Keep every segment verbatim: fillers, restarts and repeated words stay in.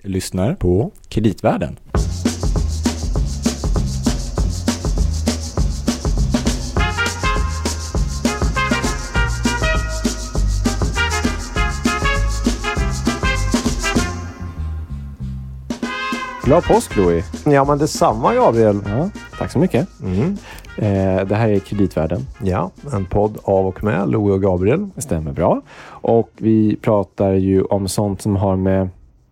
lyssnar på Kreditvärlden. Glad påsk, Louis. Ja, men detsamma, Gabriel. Ja, tack så mycket. Mm. Eh, det här är Kreditvärlden. Ja, en podd av och med Louis och Gabriel. Det stämmer bra. Och vi pratar ju om sånt som har med...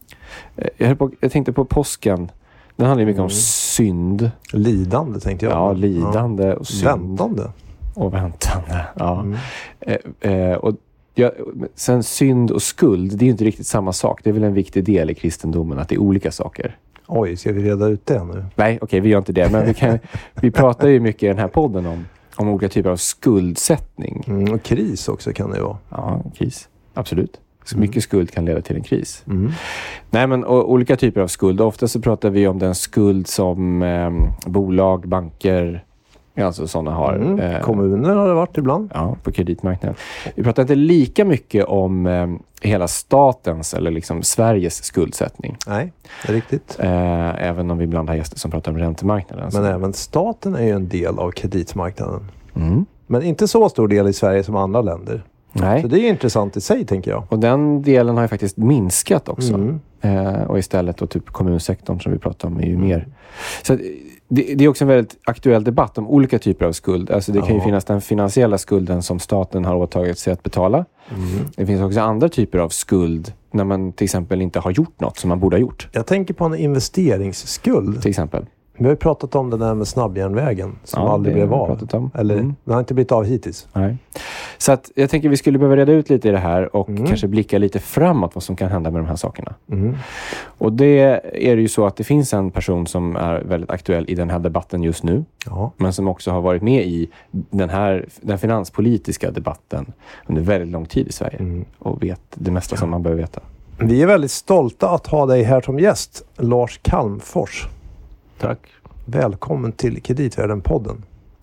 Eh, jag, höll på, jag tänkte på påsken. Den handlar ju mycket mm. om synd. Lidande, tänkte jag. Ja, lidande ja. och synd. Väntande. Och väntande, ja. Mm. Eh, eh, och ja, sen synd och skuld, det är ju inte riktigt samma sak. Det är väl en viktig del i kristendomen att det är olika saker. Oj, ska vi reda ut det nu? Nej, okej, okay, vi gör inte det. Men vi, kan, vi pratar ju mycket i den här podden om, om olika typer av skuldsättning. Mm, och kris också kan det vara. Ja, kris. Absolut. Så mm. mycket skuld kan leda till en kris. Mm. Nej, men och, olika typer av skuld. Ofta så pratar vi om den skuld som eh, bolag, banker... Alltså sådana har. Mm. Eh, Kommuner har det varit ibland. Ja, på kreditmarknaden. Vi pratar inte lika mycket om eh, hela statens eller liksom Sveriges skuldsättning. Nej, det är riktigt. Eh, även om vi ibland har gäster som pratar om räntemarknaden. Men så. Även staten är ju en del av kreditmarknaden. Mm. Men inte så stor del i Sverige som andra länder. Nej. Så det är intressant i sig, tänker jag. Och den delen har ju faktiskt minskat också. Mm. Eh, och istället då typ kommunsektorn som vi pratar om är ju mm. mer. Så det, det är också en väldigt aktuell debatt om olika typer av skuld. Alltså det kan ju ja. finnas den finansiella skulden som staten har åtagit sig att betala. Mm. Det finns också andra typer av skuld när man till exempel inte har gjort något som man borde ha gjort. Jag tänker på en investeringsskuld. Till exempel. Vi har ju pratat om det där med snabbjärnvägen som ja, aldrig blev av. Eller mm. den har inte blivit av hittills. Nej. Så att jag tänker vi skulle behöva reda ut lite i det här och mm. kanske blicka lite framåt vad som kan hända med de här sakerna. Mm. Och det är ju så att det finns en person som är väldigt aktuell i den här debatten just nu. Ja. Men som också har varit med i den här den finanspolitiska debatten under väldigt lång tid i Sverige. Mm. Och vet det mesta ja. som man behöver veta. Vi är väldigt stolta att ha dig här som gäst, Lars Calmfors. Tack. Välkommen till Kreditvärlden-podden.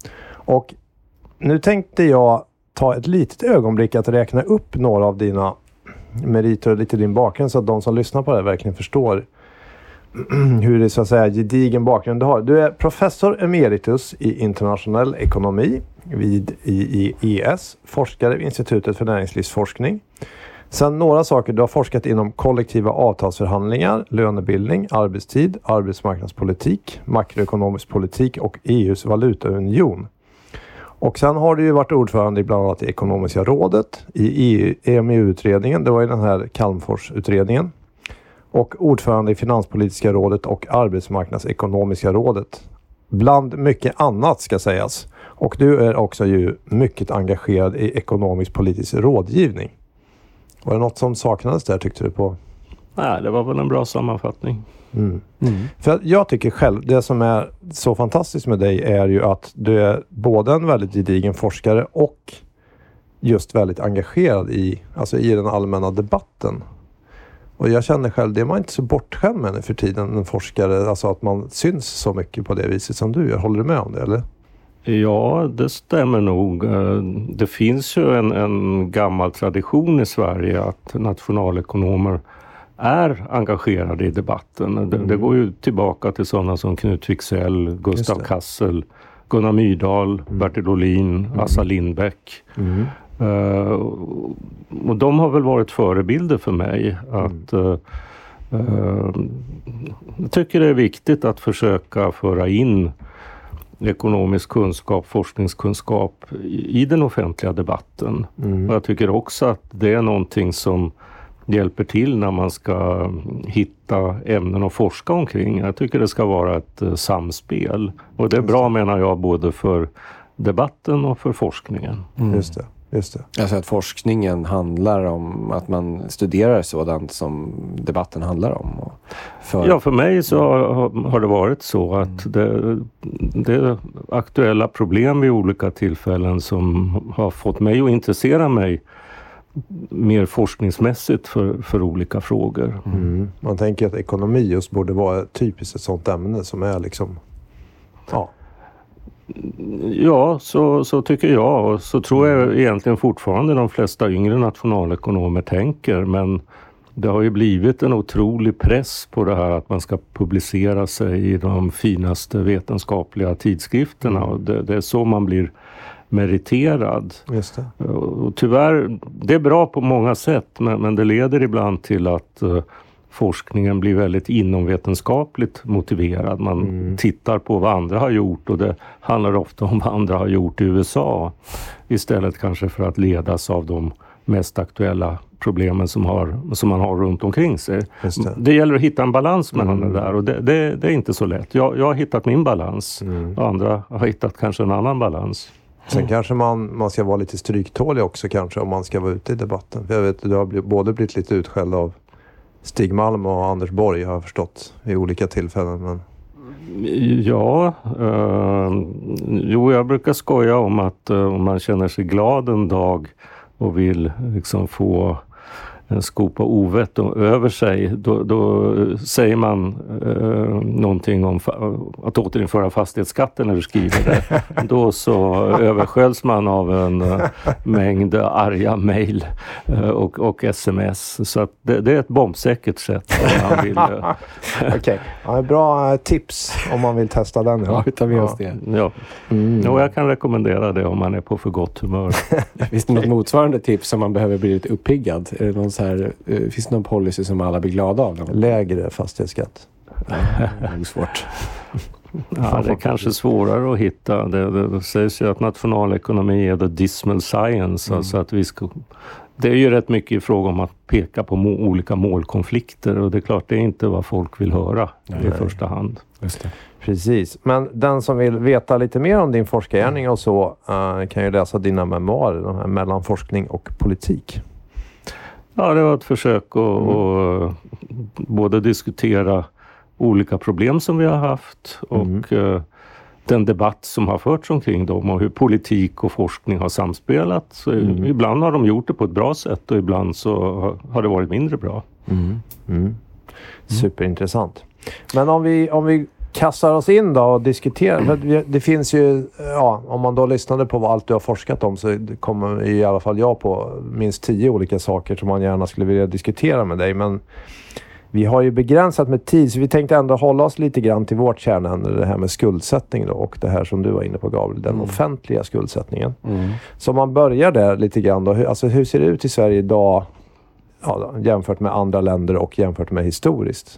Och nu tänkte jag ta ett litet ögonblick att räkna upp några av dina meriter och lite din bakgrund så att de som lyssnar på det verkligen förstår hur det så att säga gedigen bakgrund du har. Du är professor emeritus i internationell ekonomi vid I I E S, forskare vid Institutet för näringslivsforskning. Sen några saker, du har forskat inom kollektiva avtalsförhandlingar, lönebildning, arbetstid, arbetsmarknadspolitik, makroekonomisk politik och E U:s valutaunion. Och sen har du ju varit ordförande bland annat i Ekonomiska rådet, i E M U-utredningen, det var ju den här Calmfors-utredningen. Och ordförande i Finanspolitiska rådet och Arbetsmarknadsekonomiska rådet. Bland mycket annat ska sägas. Och du är också ju mycket engagerad i ekonomisk politisk rådgivning. Var det något som saknades där, tyckte du på? Nej, det var väl en bra sammanfattning. Mm. Mm. För jag tycker själv, det som är så fantastiskt med dig är ju att du är både en väldigt gedigen forskare och just väldigt engagerad i, alltså i den allmänna debatten. Och jag känner själv, det är man inte så bortskämd med nu för tiden, en forskare, alltså att man syns så mycket på det viset som du gör. Håller du med om det, eller? Ja, det stämmer nog. Det finns ju en, en gammal tradition i Sverige att nationalekonomer är engagerade i debatten. Mm. Det, det går ju tillbaka till sådana som Knut Wicksell, Gustav Kassel, Gunnar Myrdal, mm. Bertil Ohlin, mm. Assa Lindbeck. Mm. Uh, och de har väl varit förebilder för mig. Att, mm. uh, uh, jag tycker det är viktigt att försöka föra in ekonomisk kunskap, forskningskunskap i den offentliga debatten. Mm. Och jag tycker också att det är någonting som hjälper till när man ska hitta ämnen att forska omkring. Jag tycker det ska vara ett uh, samspel. Och det är bra, menar jag, både för debatten och för forskningen. Mm. Just det. Just det. Alltså att forskningen handlar om att man studerar sådant som debatten handlar om. Och för... Ja, för mig så har, har det varit så att det, det är aktuella problem vid olika tillfällen som har fått mig att intressera mig mer forskningsmässigt för, för olika frågor. Mm. Man tänker att ekonomi just borde vara typiskt ett sånt ämne som är liksom... Ja. Ja, så, så tycker jag, och så tror jag egentligen fortfarande de flesta yngre nationalekonomer tänker, men det har ju blivit en otrolig press på det här att man ska publicera sig i de finaste vetenskapliga tidskrifterna. Och det, det är så man blir meriterad. Just det. Och tyvärr, det är bra på många sätt, men, men det leder ibland till att uh, forskningen blir väldigt inomvetenskapligt motiverad. Man mm. tittar på vad andra har gjort, och det handlar ofta om vad andra har gjort i U S A istället kanske för att ledas av de mest aktuella problemen som, har, som man har runt omkring sig. Det. det gäller att hitta en balans mellan mm. det där, och det, det, det är inte så lätt. Jag, jag har hittat min balans mm. och andra har hittat kanske en annan balans. Sen mm. kanske man, man ska vara lite stryktålig också kanske om man ska vara ute i debatten. För jag vet, du har blivit, både blivit lite utskälld av Stig Malm och Anders Borg, har jag förstått, i olika tillfällen. Men... Ja, eh, jo, jag brukar skoja om att eh, om man känner sig glad en dag och vill liksom få en skopa ovett över sig, då, då säger man eh, någonting om fa- att återinföra fastighetsskatten när du skriver det. Då så översköljs man av en uh, mängd arga mejl uh, och, och sms. Så att det, det är ett bombsäkert sätt om man vill. Uh, Okej, okay. Ja, bra tips om man vill testa den. Ja, vi tar med oss det. Ja. Mm. Ja, jag kan rekommendera det om man är på för gott humör. Finns det något motsvarande tips som man behöver bli lite uppiggad? Är det någon så här, uh, finns det någon policy som alla blir glada av? Någon? Lägre fastighetsskatt. Ja, det är svårt. Ja, det är kanske svårare att hitta. Det, det, det sägs ju att nationalekonomi är the dismal science. Mm. Alltså att vi ska, det är ju rätt mycket i fråga om att peka på må, olika målkonflikter. Och det är klart, det är inte vad folk vill höra nej, i nej. första hand. Just det. Precis. Men den som vill veta lite mer om din forskargärning och så uh, kan ju läsa dina memoarer, de här mellan forskning och politik. Ja, det var ett försök att mm. och, både diskutera olika problem som vi har haft och mm. uh, den debatt som har förts omkring dem och hur politik och forskning har samspelat. Så mm. ibland har de gjort det på ett bra sätt och ibland så har det varit mindre bra. Mm. Mm. Superintressant. Men om vi, om vi kastar oss in då och diskuterar. För det finns ju, ja, om man då lyssnade på vad allt du har forskat om så kommer i alla fall jag på minst tio olika saker som man gärna skulle vilja diskutera med dig. Men vi har ju begränsat med tid så vi tänkte ändå hålla oss lite grann till vårt kärnämne, det här med skuldsättning då, och det här som du var inne på, Gabriel, den mm. offentliga skuldsättningen. Mm. Så om man börjar där lite grann då, hur, alltså hur ser det ut i Sverige idag ja, jämfört med andra länder och jämfört med historiskt?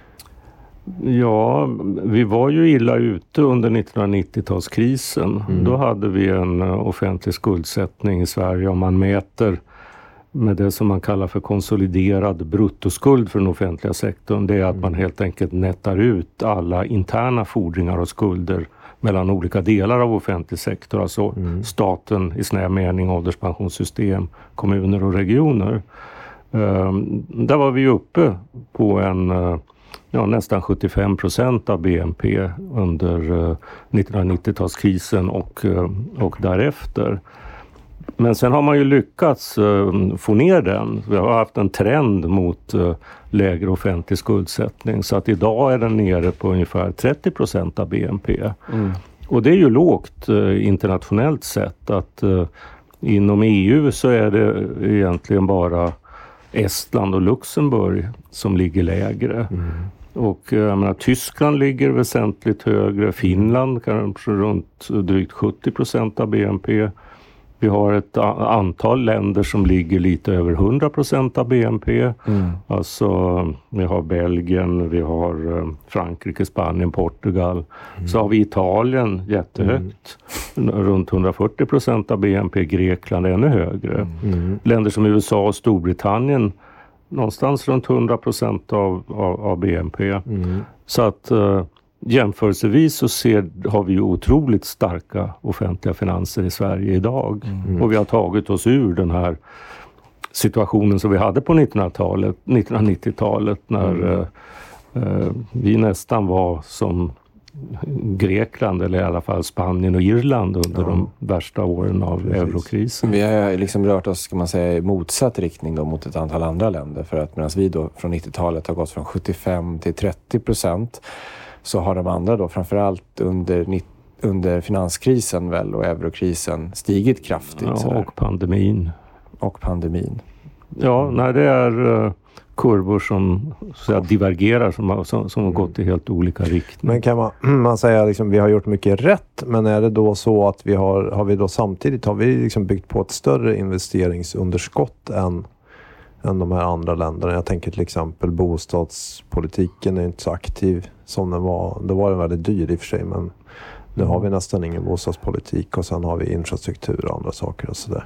Ja, vi var ju illa ute under nittonhundranittiotalskrisen. Mm. Då hade vi en offentlig skuldsättning i Sverige om man mäter med det som man kallar för konsoliderad bruttoskuld för den offentliga sektorn. Det är att man helt enkelt nettar ut alla interna fordringar och skulder mellan olika delar av offentlig sektor. Alltså mm. staten i snäv mening, ålderspensionssystem, kommuner och regioner. Um, där var vi uppe på en uh, ja, nästan sjuttiofem procent av B N P under uh, nittonhundranittiotalskrisen och, uh, och därefter. Men sen har man ju lyckats uh, få ner den. Vi har haft en trend mot uh, lägre offentlig skuldsättning. Så att idag är den nere på ungefär trettio procent av B N P. Mm. Och det är ju lågt uh, internationellt sett. Att uh, inom E U så är det egentligen bara Estland och Luxemburg som ligger lägre. Mm. Och jag menar, Tyskland ligger väsentligt högre. Finland kanske runt drygt sjuttio procent av B N P. Vi har ett antal länder som ligger lite över hundra procent av B N P. Mm. Alltså vi har Belgien, vi har Frankrike, Spanien, Portugal. Mm. Så har vi Italien jättehögt. Mm. Runt hundrafyrtio procent av B N P. Grekland ännu högre. Mm. Länder som U S A och Storbritannien någonstans runt hundra procent av, av, av B N P. Mm. Så att uh, jämförelsevis så ser, har vi ju otroligt starka offentliga finanser i Sverige idag. Mm. Och vi har tagit oss ur den här situationen som vi hade på nittonhundratalet, nittonhundranittiotalet när mm. uh, uh, vi nästan var som Grekland eller i alla fall Spanien och Irland under ja. de värsta åren av Precis. eurokrisen. Vi har liksom rört oss, ska man säga, i motsatt riktning då mot ett antal andra länder. För att medan vi då från nittiotalet har gått från sjuttiofem till trettio procent så har de andra då framförallt under, under finanskrisen väl och eurokrisen stigit kraftigt. Ja, och pandemin. Och pandemin. Ja, nej, det är uh, kurvor som så att divergerar, som har, som, som har gått i helt olika riktningar. Men kan man, man säga liksom, vi har gjort mycket rätt, men är det då så att vi har, har vi då samtidigt har vi liksom byggt på ett större investeringsunderskott än, än de här andra länderna? Jag tänker till exempel bostadspolitiken är inte så aktiv som den var. Då var den väldigt dyr i och för sig, men nu har vi nästan ingen bostadspolitik och sen har vi infrastruktur och andra saker och sådär.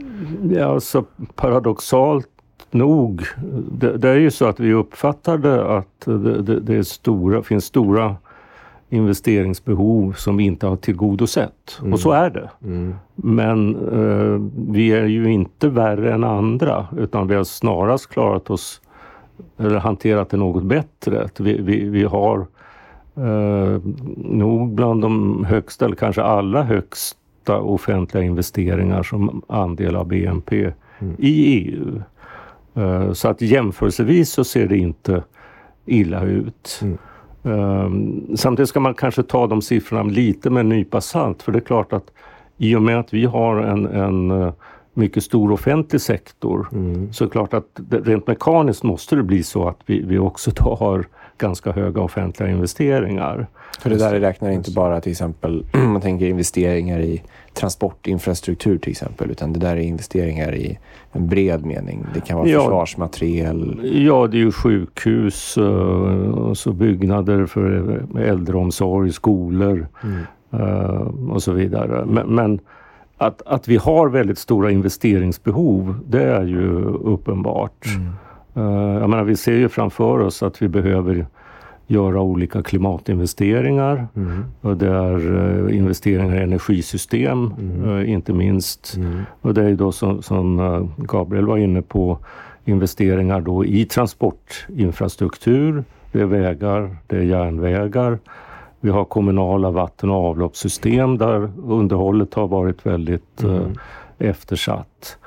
Ja, så paradoxalt nog, det, det är ju så att vi uppfattade att det, det, det är stora, finns stora investeringsbehov som vi inte har tillgodosett. Mm. Och så är det. Mm. Men eh, vi är ju inte värre än andra, utan vi har snarast klarat oss eller hanterat det något bättre. Vi, vi, vi har eh, nog bland de högsta, eller kanske alla högsta offentliga investeringar som andel av B N P mm. i E U. Så att jämförelsevis så ser det inte illa ut. Mm. Um, samtidigt ska man kanske ta de siffrorna lite med en nypa salt. För det är klart att i och med att vi har en, en mycket stor offentlig sektor mm. så är det klart att det, rent mekaniskt måste det bli så att vi, vi också då har ganska höga offentliga investeringar. För det där räknar inte bara till exempel, man tänker investeringar i transportinfrastruktur till exempel, utan det där är investeringar i en bred mening. Det kan vara ja, försvarsmateriel. Ja, det är ju sjukhus och så byggnader för äldreomsorg, skolor mm. och så vidare. Men, men att, att vi har väldigt stora investeringsbehov, det är ju uppenbart. Mm. Jag menar, vi ser ju framför oss att vi behöver göra olika klimatinvesteringar. Mm. Och det är investeringar i energisystem, mm. inte minst. Mm. Och det är då som, som Gabriel var inne på, investeringar då i transportinfrastruktur. Det är vägar, det är järnvägar. Vi har kommunala vatten- och avloppssystem där underhållet har varit väldigt mm. eh, eftersatt.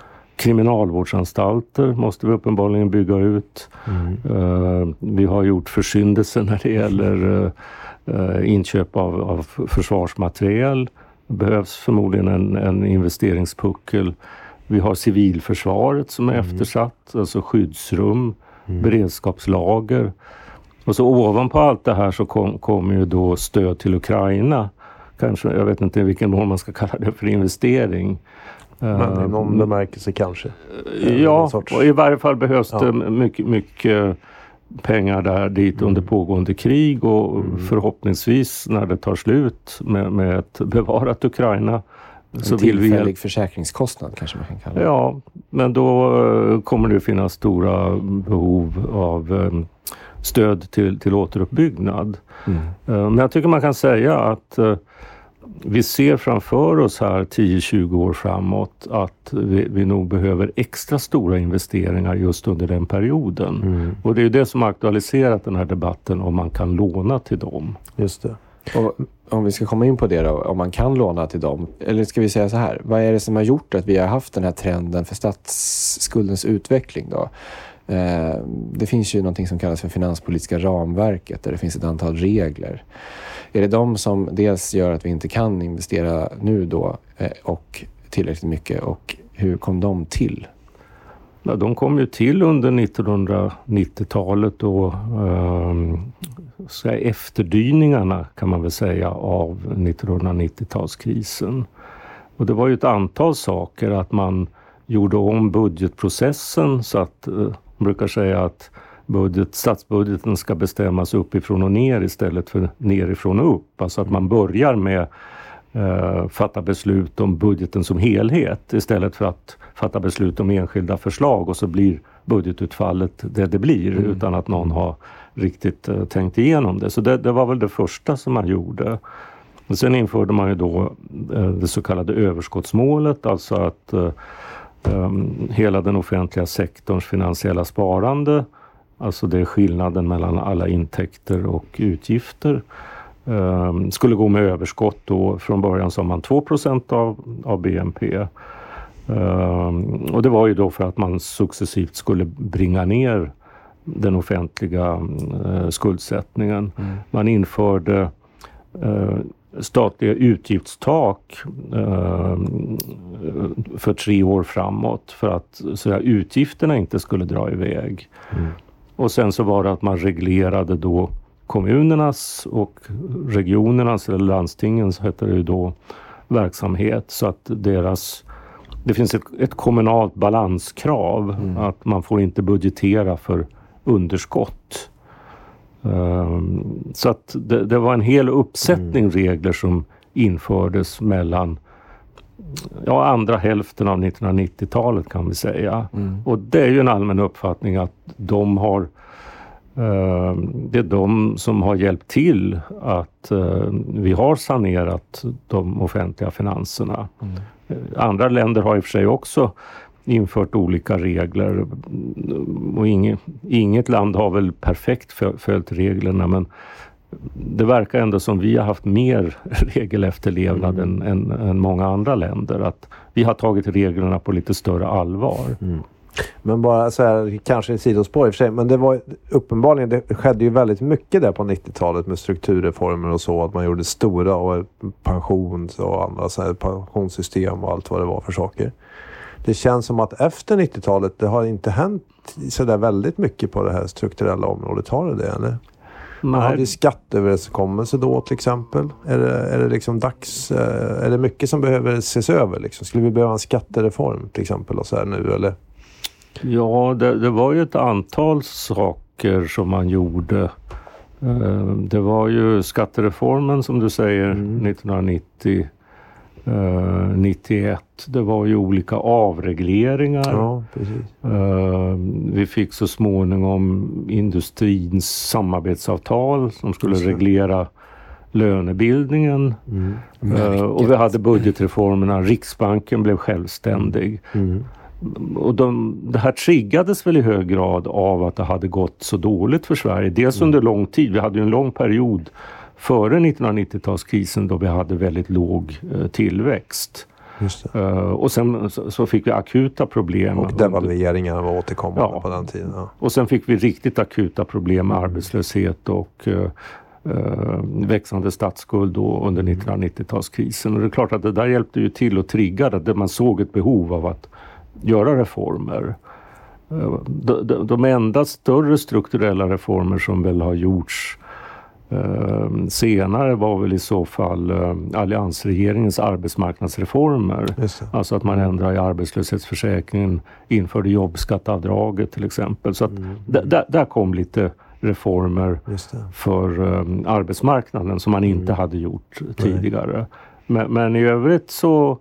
Kriminalvårdsanstalter måste vi uppenbarligen bygga ut. Mm. Uh, vi har gjort försyndelser när det gäller uh, inköp av, av försvarsmateriel. Det behövs förmodligen en, en investeringspuckel. Vi har civilförsvaret som är mm. eftersatt, alltså skyddsrum, mm. beredskapslager. Och så ovanpå allt det här så kommer kom ju då stöd till Ukraina. Kanske, jag vet inte i vilken mån man ska kalla det för investering. Men i någon bemärkelse kanske. Ja, och i varje fall behövs ja. det mycket, mycket pengar där dit mm. under pågående krig och mm. förhoppningsvis när det tar slut med, med ett bevarat Ukraina. En så tillfällig vill vi... försäkringskostnad kanske man kan kalla det. Ja, men då kommer det finnas stora behov av um, stöd till, till återuppbyggnad. Mm. Uh, men jag tycker man kan säga att uh, vi ser framför oss här tio till tjugo år framåt att vi, vi nog behöver extra stora investeringar just under den perioden. Mm. Och det är ju det som har aktualiserat den här debatten om man kan låna till dem. Just det. Och om vi ska komma in på det då, om man kan låna till dem, eller ska vi säga så här, vad är det som har gjort att vi har haft den här trenden för statsskuldens utveckling då? Eh, det finns ju någonting som kallas för finanspolitiska ramverket där det finns ett antal regler. Är det de som dels gör att vi inte kan investera nu då eh, och tillräckligt mycket, och hur kom de till? Ja, de kom ju till under nittonhundranittiotalet och eh, så här, efterdyningarna kan man väl säga av nittonhundranittiotalskrisen. Och det var ju ett antal saker, att man gjorde om budgetprocessen så att eh, man brukar säga att budget, statsbudgeten ska bestämmas uppifrån och ner istället för nerifrån och upp. Alltså att man börjar med eh, fatta beslut om budgeten som helhet istället för att fatta beslut om enskilda förslag, och så blir budgetutfallet det det blir mm. utan att någon har riktigt eh, tänkt igenom det. Så det, det var väl det första som man gjorde. Och sen införde man ju då eh, det så kallade överskottsmålet, alltså att eh, Um, hela den offentliga sektorns finansiella sparande, alltså det är skillnaden mellan alla intäkter och utgifter, um, skulle gå med överskott då. Från början sa man två procent av, av B N P. Um, och det var ju då för att man successivt skulle bringa ner den offentliga uh, skuldsättningen. Mm. Man införde uh, statliga utgiftstak eh, för tre år framåt för att så här, utgifterna inte skulle dra iväg. Mm. Och sen så var det att man reglerade då kommunernas och regionernas, eller landstingens heter det ju då, verksamhet, så att deras, det finns ett, ett kommunalt balanskrav, mm. att man får inte budgetera för underskott. Um, så att det, det var en hel uppsättning mm. regler som infördes mellan ja, andra hälften av nittonhundranittiotalet kan vi säga. Mm. Och det är ju en allmän uppfattning att de har uh, det är de som har hjälpt till att uh, vi har sanerat de offentliga finanserna. Mm. Andra länder har i och för sig också infört olika regler, och inget, inget land har väl perfekt följt reglerna, men det verkar ändå som vi har haft mer regelefterlevnad mm. än, än, än många andra länder, att vi har tagit reglerna på lite större allvar. Mm. Men bara så här, kanske i sidospår i och för sig, men det var uppenbarligen, det skedde ju väldigt mycket där på nittiotalet med strukturreformer och så, att man gjorde stora och pensions och andra så här, pensionssystem och allt vad det var för saker. Det känns som att efter nittiotalet det har inte hänt så där väldigt mycket på det här strukturella området. Har det det, eller? Nej. Har vi skatteöverenskommelse då till exempel? Är det, är det liksom dags, är det mycket som behöver ses över liksom? Skulle vi behöva en skattereform till exempel och så här nu, eller? Ja, det, det var ju ett antal saker som man gjorde. Det var ju skattereformen som du säger mm. nittonhundranittio. Uh, nittioett. Det var ju olika avregleringar. Ja, precis. Uh, vi fick så småningom industrins samarbetsavtal som skulle precis. reglera lönebildningen. Mm. Uh, och vi hade budgetreformerna. Riksbanken blev självständig. Mm. Och de, det här triggades väl i hög grad av att det hade gått så dåligt för Sverige. Dels mm. under lång tid. Vi hade ju en lång period före nittonhundranittiotalskrisen då vi hade väldigt låg eh, tillväxt. Just det. Uh, och sen så, så fick vi akuta problem. Och devalveringarna var återkommande ja, på den tiden. Ja. Och sen fick vi riktigt akuta problem med arbetslöshet och uh, uh, växande statsskuld då under nittonhundranittiotalskrisen. Och det är klart att det där hjälpte ju till att trigga det, där man såg ett behov av att göra reformer. Uh, de, de, de enda större strukturella reformer som väl har gjorts Uh, senare var väl i så fall uh, alliansregeringens arbetsmarknadsreformer. Alltså att man ändrade i arbetslöshetsförsäkringen, införde jobbskattavdraget till exempel. Så att mm. d- d- där kom lite reformer för um, arbetsmarknaden som man inte mm. hade gjort tidigare. Men, men i övrigt så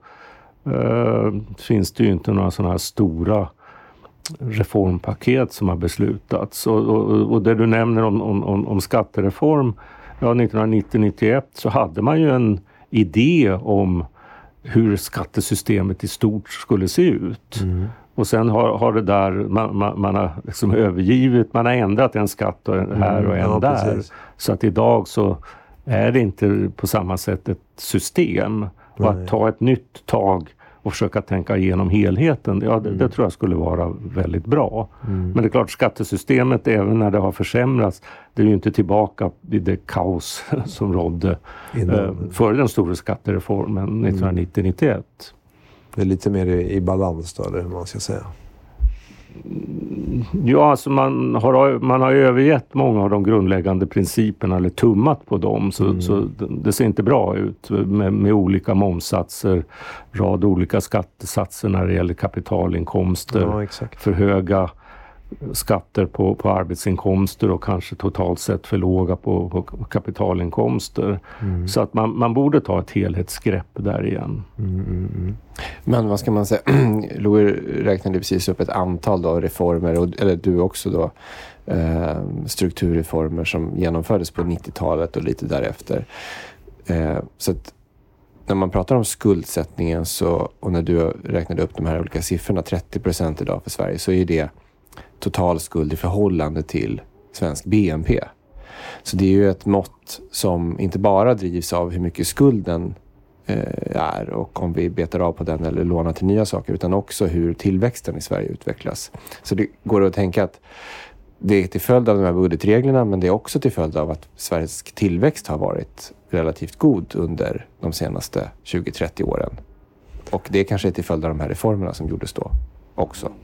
uh, finns det ju inte några sådana här stora reformpaket som har beslutats. Och, och, och det du nämner om, om, om skattereform, ja, nittonhundranittio nittioett så hade man ju en idé om hur skattesystemet i stort skulle se ut. Mm. Och sen har, har det där, man, man, man har liksom övergivit, man har ändrat en skatt och en här och en mm, ja, där. Precis. Så att idag så är det inte på samma sätt ett system. Nej. Och att ta ett nytt tag och försöka tänka igenom helheten, ja, det, mm. det tror jag skulle vara väldigt bra. Mm. Men det är klart, skattesystemet, även när det har försämrats, det är ju inte tillbaka i det kaos som rådde eh, före den stora skattereformen mm. nittonhundranittio nittioett. Det är lite mer i, i balans då, eller hur man ska säga? Ja, alltså man har, man har övergett många av de grundläggande principerna eller tummat på dem, så, mm. så det ser inte bra ut med, med olika momssatser, rad olika skattesatser när det gäller kapitalinkomster, ja, exakt. För höga skatter på, på arbetsinkomster och kanske totalt sett för låga på, på kapitalinkomster. Mm. Så att man, man borde ta ett helhetsgrepp där igen. Mm, mm, mm. Men vad ska man säga? Louis räknade precis upp ett antal då reformer, och, eller du också då, eh, strukturreformer som genomfördes på nittiotalet och lite därefter. Eh, så att när man pratar om skuldsättningen så, och när du räknade upp de här olika siffrorna, trettio procent idag för Sverige, så är det total skuld i förhållande till svensk B N P. Så det är ju ett mått som inte bara drivs av hur mycket skulden eh, är och om vi betar av på den eller lånar till nya saker, utan också hur tillväxten i Sverige utvecklas. Så det går att tänka att det är till följd av de här budgetreglerna, men det är också till följd av att Sveriges tillväxt har varit relativt god under de senaste tjugo till trettio åren. Och det kanske är till följd av de här reformerna som gjordes då också.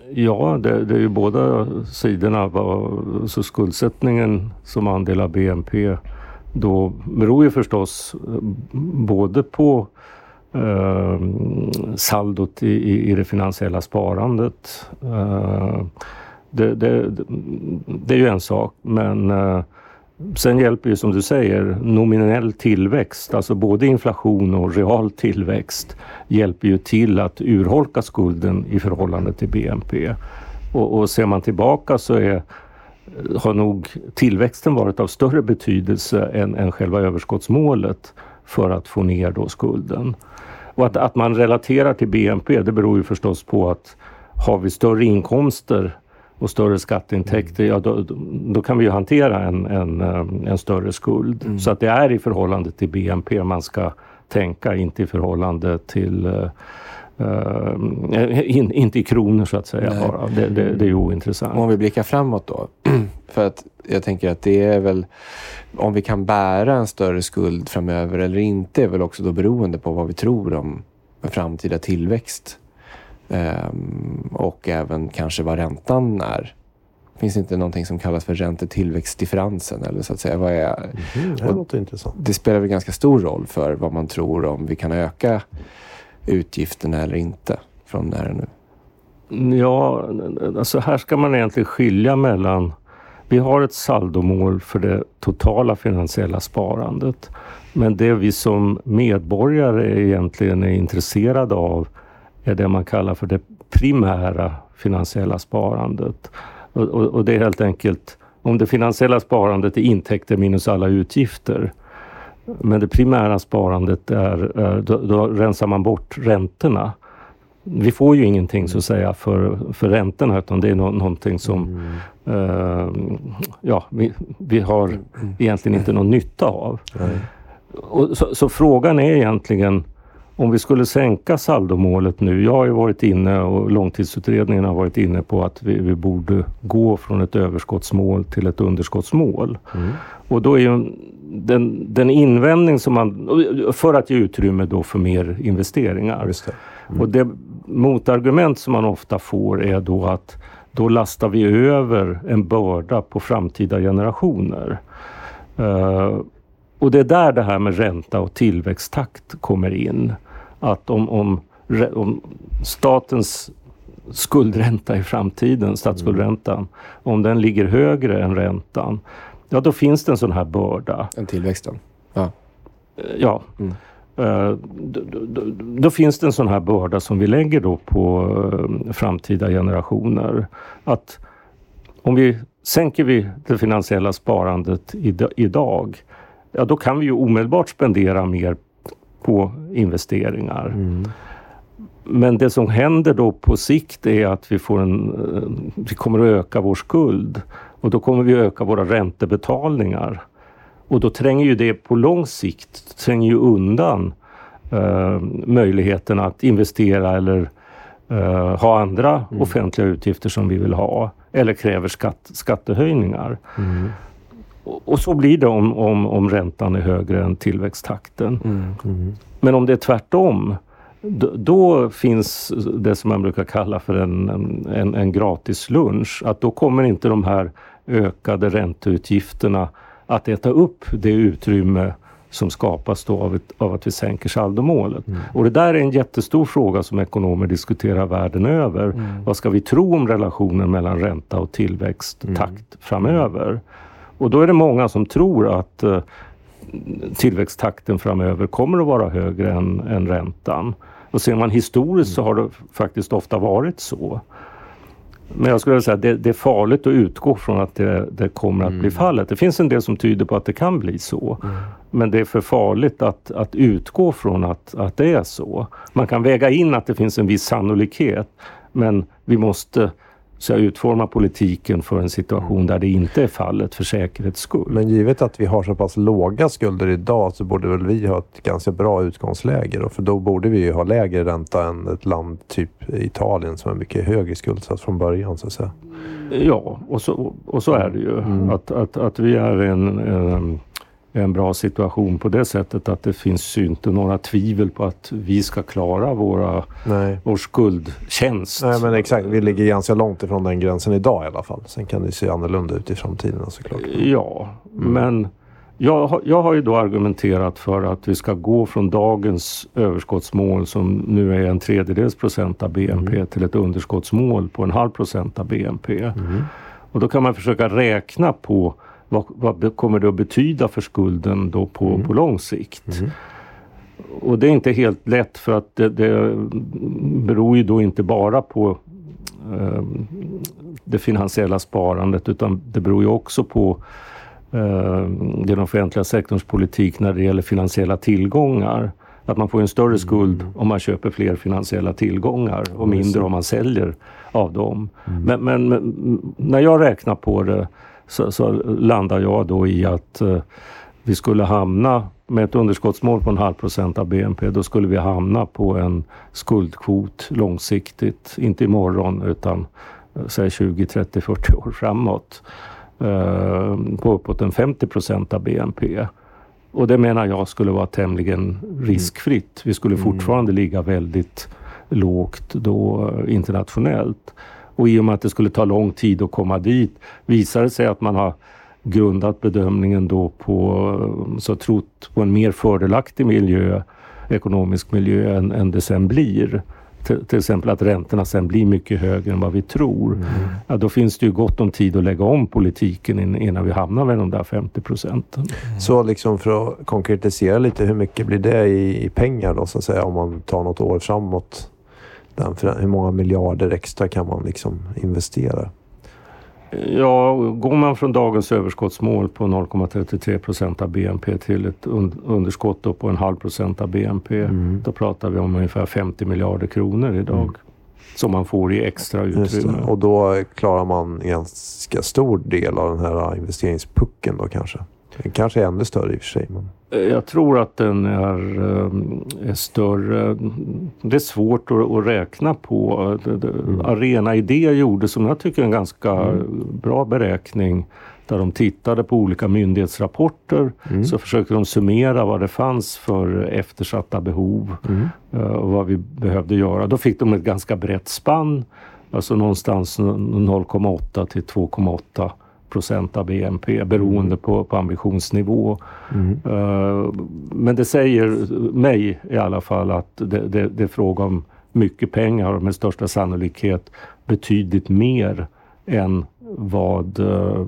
Ja, det, det är ju båda sidorna. Så skuldsättningen som andel av B N P då beror ju förstås både på eh, saldot i, i det finansiella sparandet. Eh, det, det, det är ju en sak, men eh, sen hjälper ju som du säger nominell tillväxt, alltså både inflation och real tillväxt hjälper ju till att urholka skulden i förhållande till B N P. Och, och ser man tillbaka så är, har nog tillväxten varit av större betydelse än, än själva överskottsmålet för att få ner då skulden. Och att, att man relaterar till B N P, det beror ju förstås på att har vi större inkomster och större skatteintäkter, ja, då, då kan vi ju hantera en, en, en större skuld. Mm. Så att det är i förhållande till B N P man ska tänka, inte i förhållande till uh, in, inte i kronor så att säga. Bara. Det, det, det är ju ointressant. Om vi blickar framåt då, för att jag tänker att det är väl, om vi kan bära en större skuld framöver eller inte är väl också då beroende på vad vi tror om en framtida tillväxt. Um, och även kanske vad räntan är. Finns det inte någonting som kallas för räntetillväxtdifferensen eller så att säga? Vad är, mm, det låter intressant. Det spelar väl ganska stor roll för vad man tror om vi kan öka utgifterna eller inte från när nu. Ja, alltså här ska man egentligen skilja mellan, vi har ett saldomål för det totala finansiella sparandet, men det vi som medborgare egentligen är intresserade av är det man kallar för det primära finansiella sparandet. Och, och, och det är helt enkelt, om det finansiella sparandet är intäkter minus alla utgifter, men det primära sparandet är, är då, då rensar man bort räntorna. Vi får ju ingenting så att säga för, för räntorna, utan det är no, någonting som mm. eh, ja, vi, vi har egentligen inte någon nytta av. Mm. Och så, så frågan är egentligen, om vi skulle sänka saldomålet nu, jag har ju varit inne och långtidsutredningen har varit inne på att vi, vi borde gå från ett överskottsmål till ett underskottsmål. Mm. Och då är ju den, den invändning som man, för att ge utrymme då för mer investeringar. Just det. Mm. Och det motargument som man ofta får är då att då lastar vi över en börda på framtida generationer. Uh, och det är där det här med ränta och tillväxttakt kommer in. Att om, om, om statens skuldränta i framtiden, statsskuldräntan, mm. om den ligger högre än räntan, ja då finns det en sån här börda. En tillväxten? Ja. Ja. Mm. Uh, då, då, då finns det en sån här börda som vi lägger då på uh, framtida generationer. Att om vi sänker vi det finansiella sparandet id- idag, ja då kan vi ju omedelbart spendera mer på investeringar. Mm. Men det som händer då på sikt är att vi får en, vi kommer att öka vår skuld och då kommer vi att öka våra räntebetalningar. Och då tränger ju det på lång sikt tränger ju undan eh, möjligheten att investera eller eh, ha andra mm. offentliga utgifter som vi vill ha eller kräver skatt, skattehöjningar. Mm. Och så blir det om, om, om räntan är högre än tillväxttakten. Mm. Mm. Men om det är tvärtom, då, då finns det som man brukar kalla för en, en, en gratis lunch. Att då kommer inte de här ökade ränteutgifterna att äta upp det utrymme som skapas då av, ett, av att vi sänker saldomålet. Mm. Och det där är en jättestor fråga som ekonomer diskuterar världen över. Mm. Vad ska vi tro om relationen mellan ränta och tillväxttakt mm. framöver? Och då är det många som tror att uh, tillväxttakten framöver kommer att vara högre än, än räntan. Och ser man historiskt så har det faktiskt ofta varit så. Men jag skulle säga att det, det är farligt att utgå från att det, det kommer att mm. bli fallet. Det finns en del som tyder på att det kan bli så. Mm. Men det är för farligt att, att utgå från att, att det är så. Man kan väga in att det finns en viss sannolikhet. Men vi måste så utforma politiken för en situation där det inte är fallet för säkerhets skull. Men givet att vi har så pass låga skulder idag så borde väl vi ha ett ganska bra utgångsläge då? För då borde vi ju ha lägre ränta än ett land typ Italien som är mycket högre skuldsatt från början så att säga. Ja, och så, och så är det ju. Mm. Att, att, att vi är en, en, en bra situation på det sättet att det finns ju inte några tvivel på att vi ska klara våra, vår skuldtjänst. Nej, men exakt. Vi ligger ganska långt ifrån den gränsen idag i alla fall. Sen kan det se annorlunda ut i framtiden såklart. Ja, mm. men jag, har, jag har ju då argumenterat för att vi ska gå från dagens överskottsmål som nu är en tredjedels procent av B N P mm. till ett underskottsmål på en halv procent av B N P. Mm. Och då kan man försöka räkna på vad, vad kommer det att betyda för skulden då på, mm. på lång sikt. Mm. Och det är inte helt lätt för att det, det beror ju då inte bara på eh, det finansiella sparandet utan det beror ju också på eh, den offentliga sektorns politik när det gäller finansiella tillgångar. Att man får en större skuld mm. om man köper fler finansiella tillgångar och mindre om man säljer av dem. Mm. Men, men, men när jag räknar på det så, så landar jag då i att eh, vi skulle hamna med ett underskottsmål på en halv procent av B N P. Då skulle vi hamna på en skuldkvot långsiktigt, inte imorgon utan säg tjugo, trettio, fyrtio år framåt. Eh, på uppåt en femtio procent av B N P. Och det menar jag skulle vara tämligen riskfritt. Vi skulle fortfarande ligga väldigt lågt då internationellt. Och i och med att det skulle ta lång tid att komma dit visar det sig att man har grundat bedömningen då på, så trott på en mer fördelaktig miljö, ekonomisk miljö än, än det sen blir. Till, till exempel att räntorna sen blir mycket högre än vad vi tror. Mm. Ja, då finns det ju gott om tid att lägga om politiken innan vi hamnar med de där femtio procenten. Mm. Så liksom för att konkretisera lite, hur mycket blir det i, i pengar då så att säga om man tar något år framåt? Den, för hur många miljarder extra kan man liksom investera? Ja, går man från dagens överskottsmål på noll komma trettiotre procent av B N P till ett underskott då på en halv procent av B N P, mm. då pratar vi om ungefär femtio miljarder kronor idag mm. som man får i extra utrymme. Och då klarar man en ganska stor del av den här investeringspucken då kanske. Den kanske är ännu större i och för sig. Men... Jag tror att den är, är större. Det är svårt att, att räkna på. Mm. Arena Idé gjorde som jag tycker en ganska mm. bra beräkning. Där de tittade på olika myndighetsrapporter. Mm. Så försökte de summera vad det fanns för eftersatta behov. Mm. Och vad vi behövde göra. Då fick de ett ganska brett spann. Alltså någonstans noll komma åtta till två komma åtta procent av B N P beroende på, på ambitionsnivå. Mm. Uh, men det säger mig i alla fall att det, det, det är fråga om mycket pengar och med största sannolikhet betydligt mer än vad uh,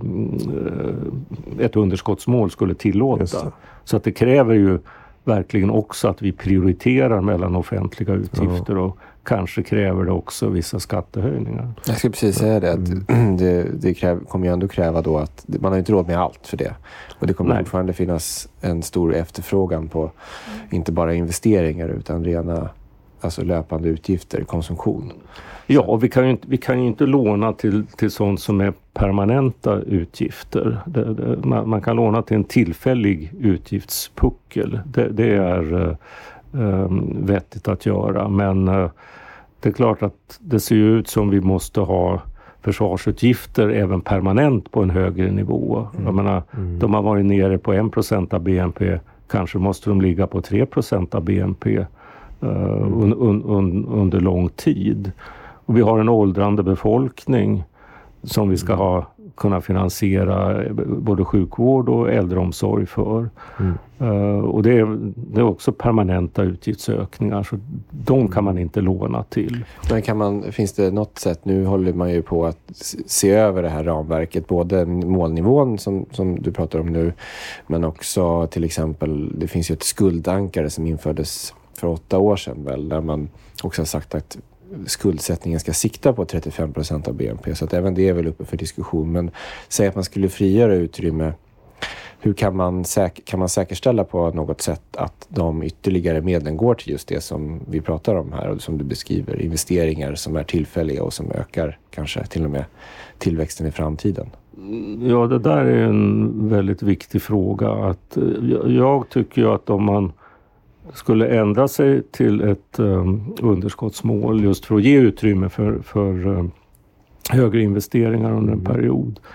ett underskottsmål skulle tillåta. Så att det kräver ju verkligen också att vi prioriterar mellan offentliga utgifter ja. och kanske kräver det också vissa skattehöjningar. Jag skulle precis säga det. Att mm. det, det kräv, kommer ju ändå kräva då att man har inte råd med allt för det. Och det kommer Nej. fortfarande finnas en stor efterfrågan på inte bara investeringar utan rena alltså löpande utgifter, konsumtion. Ja, och vi kan ju inte, vi kan ju inte låna till, till sånt som är permanenta utgifter. Det, det, man, man kan låna till en tillfällig utgiftspuckel. Det, det är äh, vettigt att göra. Men äh, det är klart att det ser ut som vi måste ha försvarsutgifter även permanent på en högre nivå. Mm. Jag menar, mm. de har varit nere på en procent av B N P. Kanske måste de ligga på tre procent av B N P uh, un, un, un, under lång tid. Och vi har en åldrande befolkning som vi ska ha, kunna finansiera både sjukvård och äldreomsorg för. Mm. Uh, och det är, det är också permanenta utgiftsökningar, så de kan man inte låna till. Men kan man, finns det något sätt, nu håller man ju på att se över det här ramverket, både målnivån som, som du pratar om nu, men också till exempel, det finns ju ett skuldankare som infördes för åtta år sedan väl, där man också har sagt att skuldsättningen ska sikta på trettiofem procent av B N P, så att även det är väl uppe för diskussion. Men säg att man skulle frigöra utrymme, hur kan man, säk- kan man säkerställa på något sätt att de ytterligare medlen går till just det som vi pratar om här och som du beskriver, investeringar som är tillfälliga och som ökar kanske till och med tillväxten i framtiden? Ja, det där är en väldigt viktig fråga. Att, jag tycker ju att om man skulle ändra sig till ett um, underskottsmål just för att ge utrymme för, för um, högre investeringar under en period,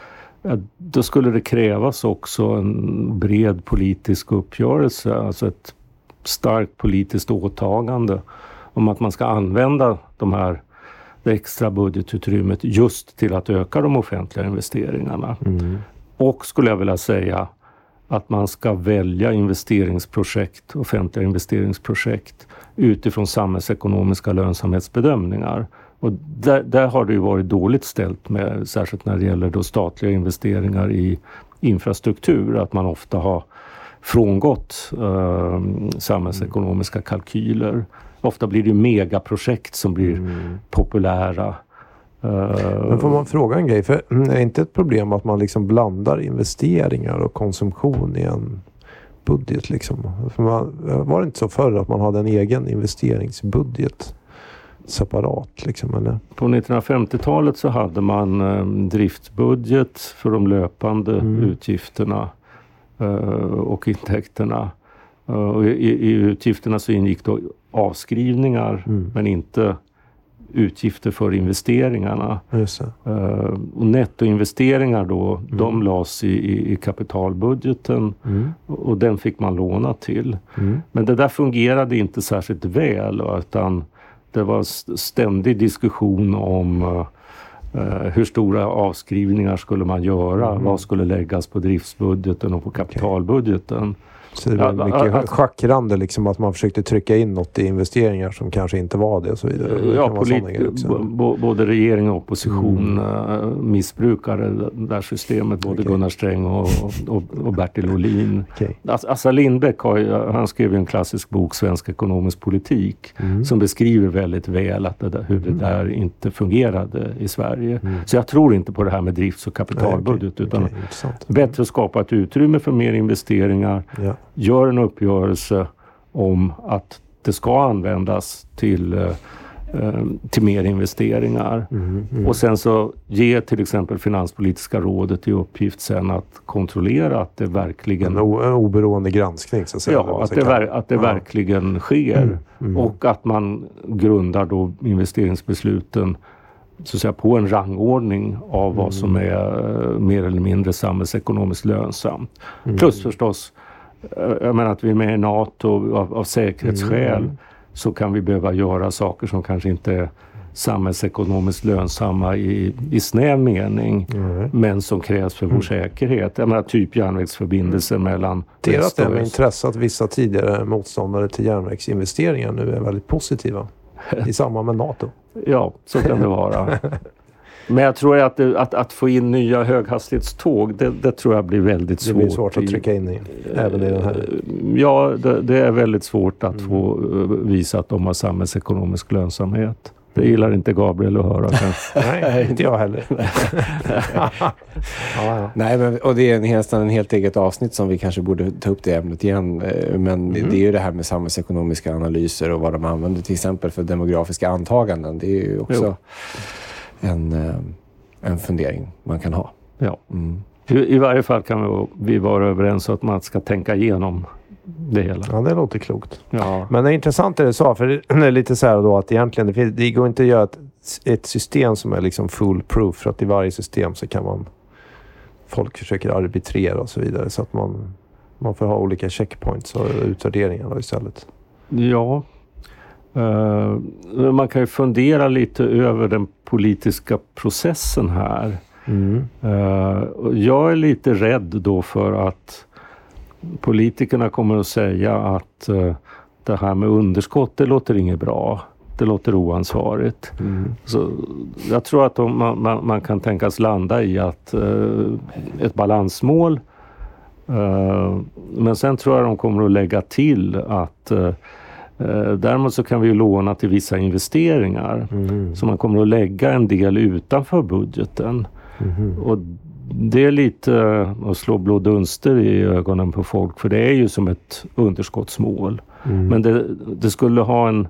Ja, då skulle det krävas också en bred politisk uppgörelse, alltså ett starkt politiskt åtagande om att man ska använda de här, det extra budgetutrymmet just till att öka de offentliga investeringarna. Mm. Och skulle jag vilja säga att man ska välja investeringsprojekt, offentliga investeringsprojekt utifrån samhällsekonomiska lönsamhetsbedömningar. Och där, där har det ju varit dåligt ställt med, särskilt när det gäller då statliga investeringar i infrastruktur, att man ofta har frångått eh, samhällsekonomiska kalkyler. Ofta blir det megaprojekt som blir mm. populära. Men får man fråga en grej, för är det inte ett problem att man liksom blandar investeringar och konsumtion i en budget liksom? För man, var det inte så förr att man hade en egen investeringsbudget separat liksom, eller? På nittonhundrafemtiotalet så hade man eh, driftsbudget för de löpande mm. utgifterna eh, och intäkterna. Uh, och i, i utgifterna så ingick då avskrivningar mm. men inte utgifter för investeringarna. Just det. Uh, och nettoinvesteringar då, mm. de lades i, i, i kapitalbudgeten mm. och, och den fick man låna till. Mm. Men det där fungerade inte särskilt väl, utan det var ständig diskussion om uh, uh, hur stora avskrivningar skulle man göra, mm. vad skulle läggas på driftsbudgeten och på kapitalbudgeten. Okay. Så det var mycket ja, att, schackrande liksom, att man försökte trycka in något i investeringar som kanske inte var det och så vidare. Det ja, polit- b- både regering och opposition mm. missbrukade det där systemet, både okay. Gunnar Sträng och, och, och Bertil Ohlin. Okay. Assar Lindbeck har ju, han skrev en klassisk bok, Svensk ekonomisk politik, mm. som beskriver väldigt väl att det där, hur det mm. där inte fungerade i Sverige. Mm. Så jag tror inte på det här med drifts- och kapitalbudget, okay. utan okay. bättre att skapa ett utrymme för mer investeringar. Ja. Gör en uppgörelse om att det ska användas till, eh, till mer investeringar. Mm, mm. Och sen så ge till exempel Finanspolitiska rådet i uppgift sen att kontrollera att det verkligen... En, o- en oberoende granskning så att säga. Ja, att det, ver- att det ja. verkligen sker. Mm, mm. Och att man grundar då investeringsbesluten så att säga, på en rangordning av mm. vad som är uh, mer eller mindre samhällsekonomiskt lönsamt. Mm. Plus förstås, jag menar att vi är med i NATO av, av säkerhetsskäl mm. så kan vi behöva göra saker som kanske inte är samhällsekonomiskt lönsamma i, i snäv mening mm. men som krävs för vår mm. säkerhet. Jag menar typ järnvägsförbindelser mm. mellan Deras det med intresse att vissa tidigare motståndare till järnvägsinvesteringar nu är väldigt positiva i samband med NATO. Ja, så kan det vara. Men jag tror att, det, att, att få in nya höghastighetståg, det, det tror jag blir väldigt svårt. Det blir svårt att trycka in i, även i den här. Ja, det, det är väldigt svårt att mm. få visa att de har samhällsekonomisk lönsamhet. Det gillar inte Gabriel att höra kanske. Nej, inte jag heller. ja, ja. Nej, men, och det är en, nästan en helt eget avsnitt som vi kanske borde ta upp det ämnet igen. Men mm. det är ju det här med samhällsekonomiska analyser och vad de använder till exempel för demografiska antaganden. Det är ju också... Jo. En, en fundering man kan ha. Ja. Mm. I, I varje fall kan vi, vi vara överens om att man ska tänka igenom det hela. Ja, det låter klokt. Ja. Men det är intressant det du sa, för det är lite så här då att egentligen det, det går inte att göra ett, ett system som är liksom foolproof, för att i varje system så kan man folk försöker arbitrera och så vidare, så att man, man får ha olika checkpoints och utvärderingar då istället. Ja. Uh, man kan ju fundera lite över den politiska processen här. Mm. Uh, jag är lite rädd då för att politikerna kommer att säga att uh, det här med underskott, det låter inget bra. Det låter oansvarigt. Mm. Så jag tror att de, man, man, man kan tänkas landa i att uh, ett balansmål. Uh, men sen tror jag de kommer att lägga till att uh, Uh, däremot så kan vi ju låna till vissa investeringar. Mm. Så man kommer att lägga en del utanför budgeten. Mm. Och det är lite uh, att slå blå dunster i ögonen på folk. För det är ju som ett underskottsmål. Mm. Men det, det skulle ha en...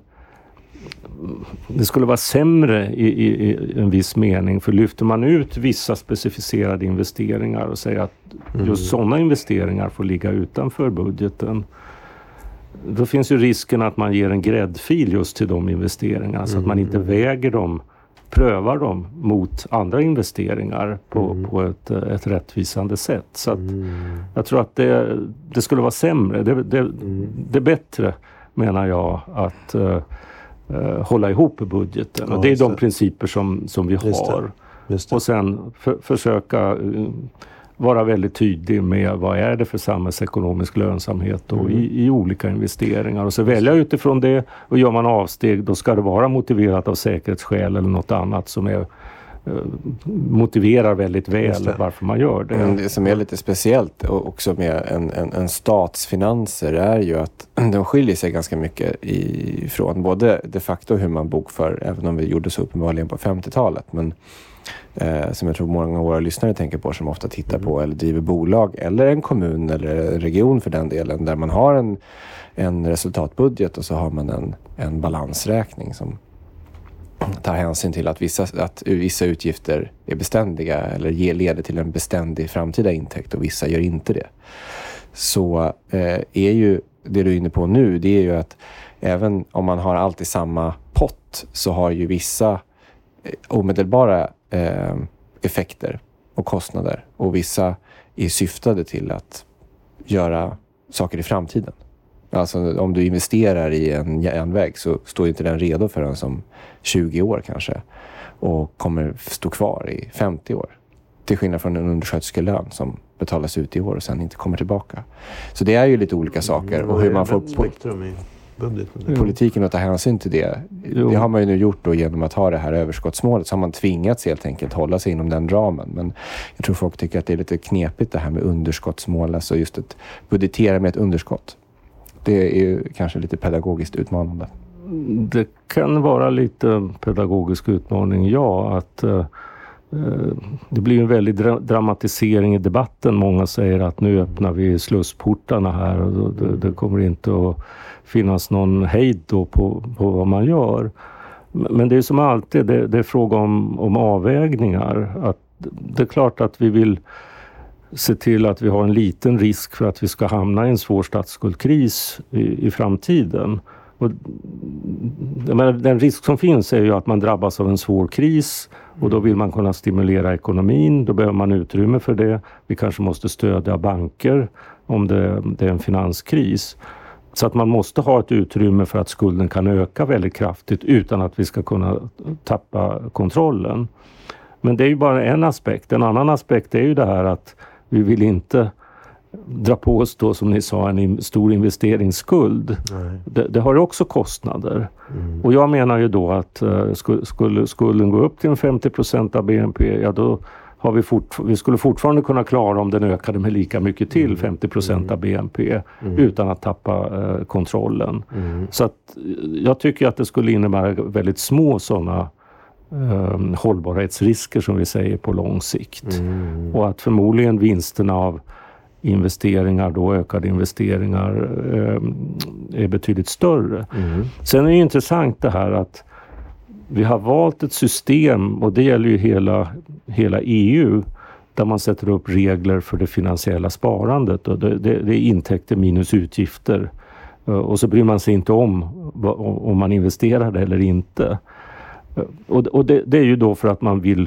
Det skulle vara sämre i, i, i en viss mening. För lyfter man ut vissa specificerade investeringar och säger att mm. just sådana investeringar får ligga utanför budgeten. Då finns ju risken att man ger en gräddfil just till de investeringarna, så att man inte väger dem prövar dem mot andra investeringar på, Mm. på ett, ett rättvisande sätt. Så att Mm. jag tror att det, det skulle vara sämre. Det, det, Mm. det är bättre, menar jag, att uh, uh, hålla ihop budgeten. Ja, och det är just de det. principer som, som vi Just det. har. Just det. Och sen för, försöka uh, vara väldigt tydlig med vad är det för samhällsekonomisk lönsamhet då, Mm. i, i olika investeringar. Och så välja utifrån det, och gör man avsteg, då ska det vara motiverat av säkerhetsskäl eller något annat som är uh, motiverar väldigt Just väl det. varför man gör det. Men det som är lite speciellt och också med en, en, en statsfinanser är ju att de skiljer sig ganska mycket ifrån både de facto hur man bokför, även om vi gjorde så uppenbarligen på femtiotalet, men eh, som jag tror många av våra lyssnare tänker på, som ofta tittar på eller driver bolag eller en kommun eller en region för den delen, där man har en, en resultatbudget och så har man en, en balansräkning som tar hänsyn till att vissa, att vissa utgifter är beständiga eller ger, leder till en beständig framtida intäkt och vissa gör inte det. Så eh, är ju det du är inne på nu, det är ju att även om man har alltid samma pott, så har ju vissa eh, omedelbara eh, effekter och kostnader, och vissa är syftade till att göra saker i framtiden. Alltså om du investerar i en järnväg så står inte den redo förrän som tjugo år kanske, och kommer stå kvar i femtio år. Till skillnad från en undersköterskelön som betalas ut i år och sen inte kommer tillbaka. Så det är ju lite olika saker. Och hur man får spektrum i budgeten. politiken att ta hänsyn till det. Jo. Det har man ju nu gjort då genom att ha det här överskottsmålet. Så har man tvingats helt enkelt hålla sig inom den ramen. Men jag tror folk tycker att det är lite knepigt det här med underskottsmål. Alltså just att budgetera med ett underskott. Det är ju kanske lite pedagogiskt utmanande. Det kan vara lite pedagogisk utmaning, ja. Att uh, det blir en väldig dra- dramatisering i debatten. Många säger att nu öppnar vi slussportarna här, och det, det kommer inte att finnas någon hejd då på, på vad man gör. Men det är som alltid, det, det är fråga om, om avvägningar. Att det är klart att vi vill se till att vi har en liten risk för att vi ska hamna i en svår statsskuldkris i, i framtiden. Och, men den risk som finns är ju att man drabbas av en svår kris, och då vill man kunna stimulera ekonomin. Då behöver man utrymme för det. Vi kanske måste stödja banker om det, det är en finanskris. Så att man måste ha ett utrymme för att skulden kan öka väldigt kraftigt utan att vi ska kunna tappa kontrollen. Men det är ju bara en aspekt. En annan aspekt är ju det här att vi vill inte dra på oss då, som ni sa, en in, stor investeringsskuld. Det, det har också kostnader. Mm. Och jag menar ju då att uh, skulle, skulle skulden gå upp till en femtio procent av B N P, ja då har vi, fort, vi skulle fortfarande kunna klara om den ökade med lika mycket till, mm. femtio procent av B N P, mm. utan att tappa uh, kontrollen. Mm. Så att jag tycker att det skulle innebära väldigt små sådana uh, hållbarhetsrisker, som vi säger, på lång sikt. Mm. Och att förmodligen vinsterna av investeringar då, ökade investeringar eh, är betydligt större. Mm. Sen är det intressant det här att vi har valt ett system, och det gäller ju hela, hela E U, där man sätter upp regler för det finansiella sparandet, och det, det, det är intäkter minus utgifter, och så bryr man sig inte om om man investerar det eller inte. Och, och det, det är ju då för att man vill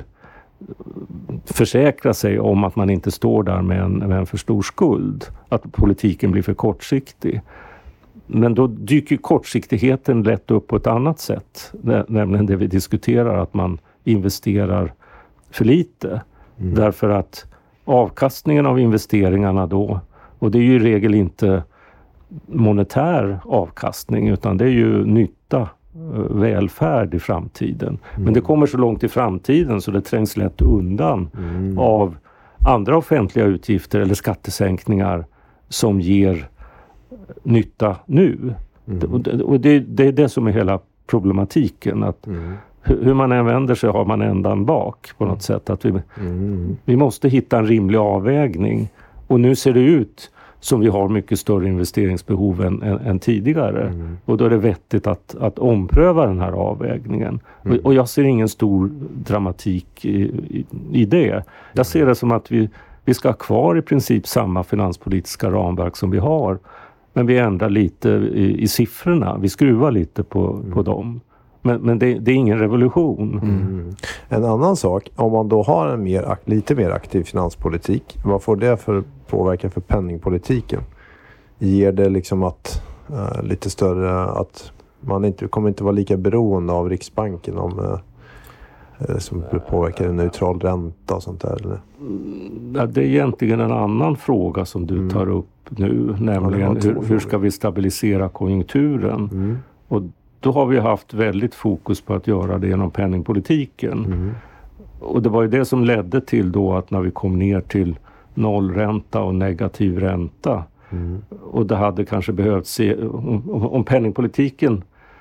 försäkra sig om att man inte står där med en, med en för stor skuld. Att politiken blir för kortsiktig. Men då dyker kortsiktigheten lätt upp på ett annat sätt. Nämligen det vi diskuterar, att man investerar för lite. Mm. Därför att avkastningen av investeringarna då, och det är ju i regel inte monetär avkastning, utan det är ju nytta, välfärd i framtiden. Mm. Men det kommer så långt i framtiden så det trängs lätt undan mm. av andra offentliga utgifter eller skattesänkningar som ger nytta nu. Mm. Och, det, och det, det är det som är hela problematiken. Att mm. hur, hur man än vänder sig har man ändan bak på något sätt. Att vi, mm. vi måste hitta en rimlig avvägning. Och nu ser det ut som vi har mycket större investeringsbehov än, än, än tidigare. Mm. Och då är det vettigt att, att ompröva den här avvägningen. Mm. Och, och jag ser ingen stor dramatik i, i, i det. Jag ser det som att vi, vi ska ha kvar i princip samma finanspolitiska ramverk som vi har. Men vi ändrar lite i, i siffrorna. Vi skruvar lite på, mm. på dem. Men, men det, det är ingen revolution. Mm. En annan sak, om man då har en mer, lite mer aktiv finanspolitik, vad får det för påverkan för penningpolitiken? Ger det liksom att uh, lite större, att man inte kommer inte vara lika beroende av Riksbanken om uh, som påverkar en neutral ränta och sånt där? Eller? Ja, det är egentligen en annan fråga som du mm. tar upp nu, nämligen ja, hur, hur ska vi stabilisera konjunkturen? Mm. Och då har vi haft väldigt fokus på att göra det genom penningpolitiken. Mm. Och det var ju det som ledde till då att när vi kom ner till nollränta och negativ ränta, mm. och det hade kanske behövt se, om, om penningpolitiken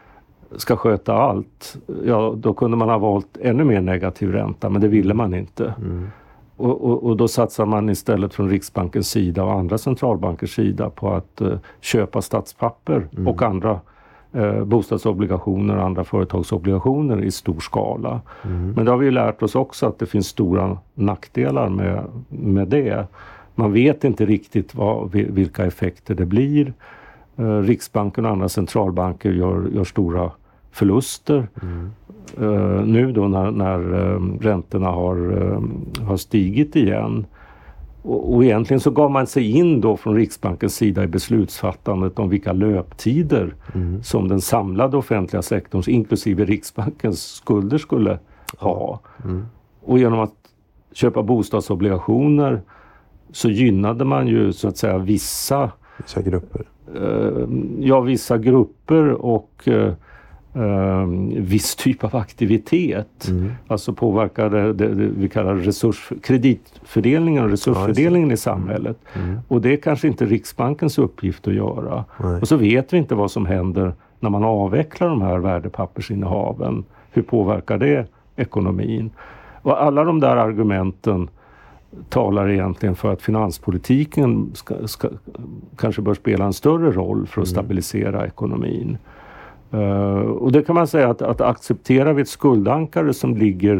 ska sköta allt, ja då kunde man ha valt ännu mer negativ ränta, men det ville man inte. Mm. Och, och, och då satsar man istället från Riksbankens sida och andra centralbankers sida på att uh, köpa statspapper mm. och andra uh, bostadsobligationer och andra företagsobligationer i stor skala. Mm. Men då har vi lärt oss också att det finns stora nackdelar med, med det. Man vet inte riktigt vad, vilka effekter det blir. Uh, Riksbanken och andra centralbanker gör, gör stora förluster. Mm. Uh, nu då när, när uh, räntorna har, uh, har stigit igen. Och, och egentligen så gav man sig in då från Riksbankens sida i beslutsfattandet om vilka löptider mm. som den samlade offentliga sektorns, inklusive Riksbankens skulder, skulle ha. Mm. Och genom att köpa bostadsobligationer så gynnade man ju så att säga vissa, vissa grupper. Uh, ja, vissa grupper och uh, uh, viss typ av aktivitet. Mm. Alltså påverkade det, det vi kallar resurs, kreditfördelningen och resursfördelningen ja, i samhället. Mm. Och det är kanske inte Riksbankens uppgift att göra. Nej. Och så vet vi inte vad som händer när man avvecklar de här värdepappersinnehaven. Hur påverkar det ekonomin? Och alla de där argumenten talar egentligen för att finanspolitiken ska, ska, kanske bör spela en större roll för att stabilisera mm. ekonomin. Uh, och det kan man säga att, att accepterar vi ett skuldankare som ligger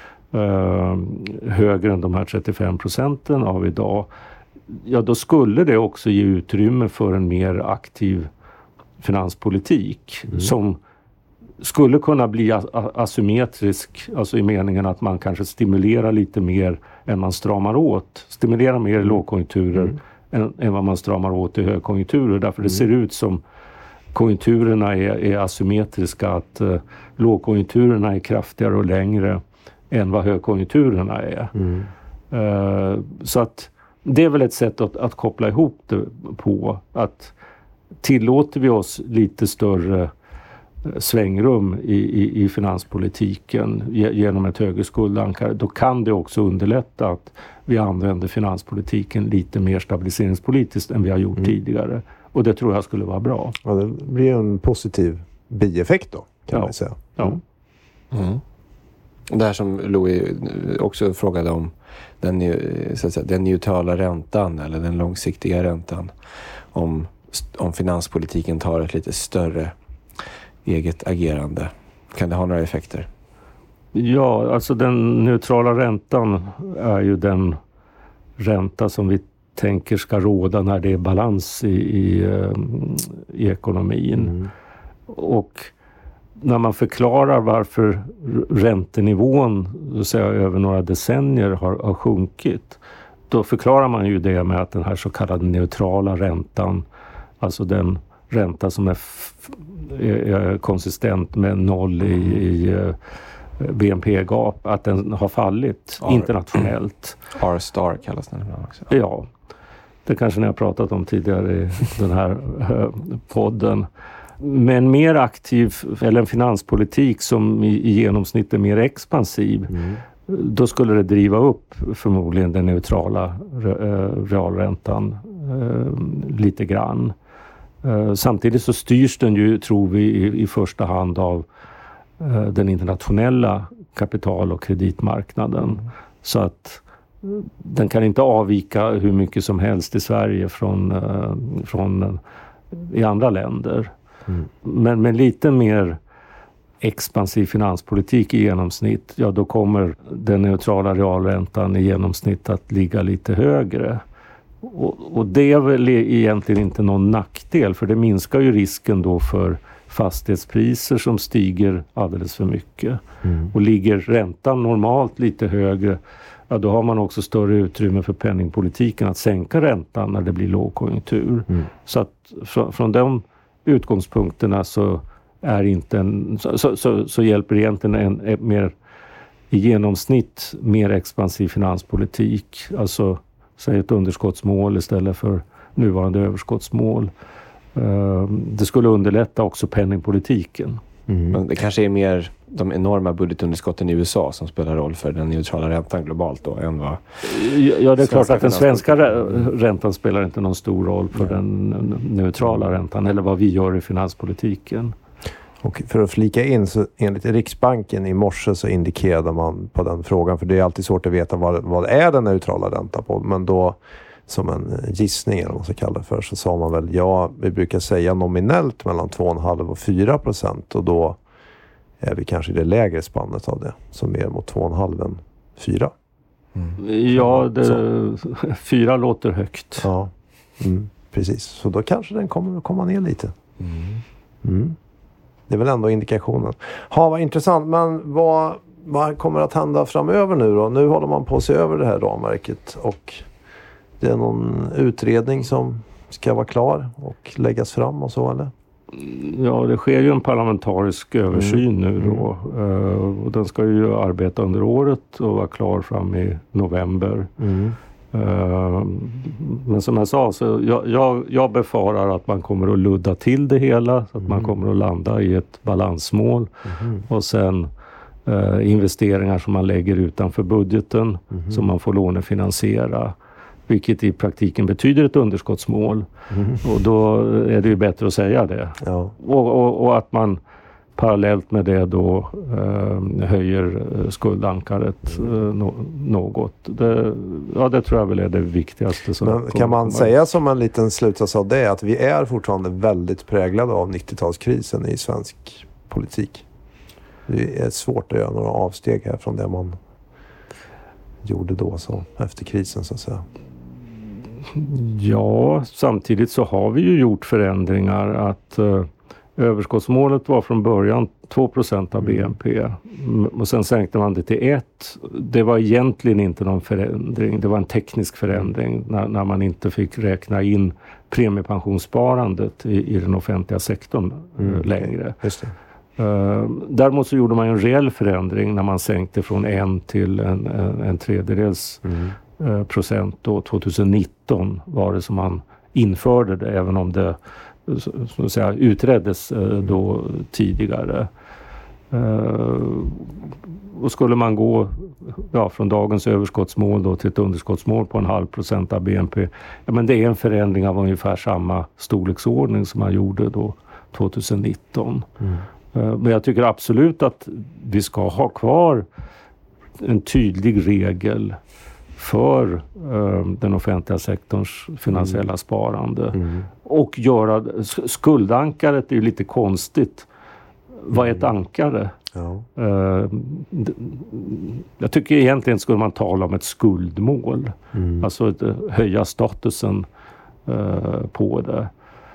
uh, högre än de här trettiofem procenten av idag, ja då skulle det också ge utrymme för en mer aktiv finanspolitik mm. som skulle kunna bli asymmetrisk, alltså i meningen att man kanske stimulerar lite mer än man stramar åt. Stimulerar mer i lågkonjunkturer mm. än, än vad man stramar åt i högkonjunkturer. Därför mm. det ser ut som konjunkturerna är, är asymmetriska, att uh, lågkonjunkturerna är kraftigare och längre än vad högkonjunkturerna är. Mm. Uh, så att det är väl ett sätt att, att koppla ihop det på. Att tillåter vi oss lite större svängrum i, i, i finanspolitiken genom ett högre skuldankare, då kan det också underlätta att vi använder finanspolitiken lite mer stabiliseringspolitiskt än vi har gjort mm. tidigare. Och det tror jag skulle vara bra. Ja, det blir en positiv bieffekt då, kan ja. man säga. Ja. Mm. Det här som Louis också frågade om, den, så att säga, den neutrala räntan eller den långsiktiga räntan. Om, om finanspolitiken tar ett lite större eget agerande. Kan det ha några effekter? Ja, alltså den neutrala räntan är ju den ränta som vi tänker ska råda när det är balans i, i, i ekonomin. Mm. Och när man förklarar varför räntenivån så att säga, över några decennier har, har sjunkit, då förklarar man ju det med att den här så kallade neutrala räntan, alltså den ränta som är, f- är konsistent med noll i, i B N P-gap, att den har fallit R- internationellt. R-star kallas den också. Ja, det kanske ni har pratat om tidigare i den här podden. Men mer aktiv, eller en finanspolitik som i, i genomsnitt är mer expansiv, mm. då skulle det driva upp förmodligen den neutrala re, realräntan eh, lite grann. Uh, samtidigt så styrs den ju, tror vi, i, i första hand av uh, den internationella kapital- och kreditmarknaden. Mm. Så att uh, den kan inte avvika hur mycket som helst i Sverige från, uh, från uh, i andra länder. Mm. Men med lite mer expansiv finanspolitik i genomsnitt, ja då kommer den neutrala realräntan i genomsnitt att ligga lite högre. Och, och det är väl egentligen inte någon nackdel, för det minskar ju risken då för fastighetspriser som stiger alldeles för mycket. Mm. Och ligger räntan normalt lite högre, ja, då har man också större utrymme för penningpolitiken att sänka räntan när det blir lågkonjunktur. Mm. Så att från, från de utgångspunkterna så är inte en, så, så, så, så hjälper egentligen en, en mer i genomsnitt mer expansiv finanspolitik, alltså säg ett underskottsmål istället för nuvarande överskottsmål. Det skulle underlätta också penningpolitiken. Mm. Men det kanske är mer de enorma budgetunderskotten i U S A som spelar roll för den neutrala räntan globalt då än vad... Ja, det är klart att den svenska räntan spelar inte någon stor roll för Nej. den neutrala räntan eller vad vi gör i finanspolitiken. Och för att flika in så enligt Riksbanken i morse så indikerade man på den frågan, för det är alltid svårt att veta vad, vad är den neutrala räntan på, men då som en gissning eller vad man ska kalla det för, så sa man väl, ja, vi brukar säga nominellt mellan två komma fem och fyra procent, och då är vi kanske i det lägre spannet av det, som mer mot två komma fem än fyra. Mm. Ja, det, fyra låter högt. Ja, mm, precis. Så då kanske den kommer att komma ner lite. Mm. Mm. Det är väl ändå indikationen. Ja, vad intressant. Men vad, vad kommer att hända framöver nu då? Nu håller man på att se över det här ramverket och det är någon utredning som ska vara klar och läggas fram och så, eller? Ja, det sker ju en parlamentarisk översyn mm. nu då. Mm. Och den ska ju arbeta under året och vara klar fram i november. Mm. Men som jag sa, så jag, jag, jag befarar att man kommer att ludda till det hela. Så att mm. man kommer att landa i ett balansmål. Mm. Och sen eh, investeringar som man lägger utanför budgeten. Mm. Som man får lånefinansiera. Vilket i praktiken betyder ett underskottsmål. Mm. Och då är det ju bättre att säga det. Ja. Och, och, och att man parallellt med det då eh, höjer skuldankaret eh, no, något. Det, ja, det tror jag väl är det viktigaste. Som Men kan man säga som en liten slutsats av det att vi är fortfarande väldigt präglade av nittiotalskrisen i svensk politik? Det är svårt att göra några avsteg här från det man gjorde då så, efter krisen så att säga. Ja, samtidigt så har vi ju gjort förändringar att eh, överskottsmålet var från början två procent av B N P. Mm. Och sen sänkte man det till ett. Det var egentligen inte någon förändring. Det var en teknisk förändring när, när man inte fick räkna in premiepensionssparandet i, i den offentliga sektorn mm. längre. Just det. Uh, däremot så gjorde man en reell förändring när man sänkte från en till en, en, en tredjedels mm. uh, procent. Då tjugonitton var det som man införde det, även om det så att säga, utreddes uh, då tidigare. Uh, och skulle man gå ja, från dagens överskottsmål då till ett underskottsmål på en halv procent av B N P, ja, men det är en förändring av ungefär samma storleksordning som man gjorde då tjugonitton. Mm. Men jag tycker absolut att vi ska ha kvar en tydlig regel för uh, den offentliga sektorns finansiella mm. sparande. Mm. Och göra, skuldankaret är ju lite konstigt. Vad är ett ankare? Ja. Uh, d- jag tycker egentligen skulle man tala om ett skuldmål. Mm. Alltså ett, höja statusen uh, på det.